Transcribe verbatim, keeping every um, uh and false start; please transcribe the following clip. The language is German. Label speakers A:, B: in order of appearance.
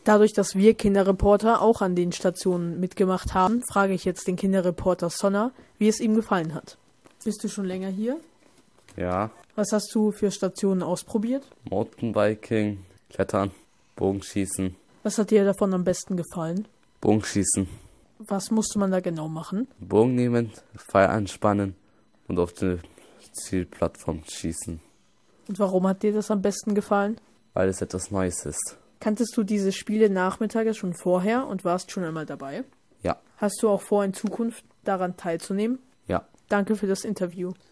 A: Dadurch, dass wir Kinderreporter auch an den Stationen mitgemacht haben, frage ich jetzt den Kinderreporter Sonner, wie es ihm gefallen hat. Bist du schon länger hier?
B: Ja.
A: Was hast du für Stationen ausprobiert?
B: Mountainbiking, Klettern, Bogenschießen.
A: Was hat dir davon am besten gefallen?
B: Bogenschießen.
A: Was musste man da genau machen?
B: Bogen nehmen, Pfeil anspannen und auf die Zielplattform schießen.
A: Und warum hat dir das am besten gefallen?
B: Weil es etwas Neues ist.
A: Kanntest du diese Spiele Nachmittage schon vorher und warst schon einmal dabei?
B: Ja.
A: Hast du auch vor, in Zukunft daran teilzunehmen?
B: Ja.
A: Danke für das Interview.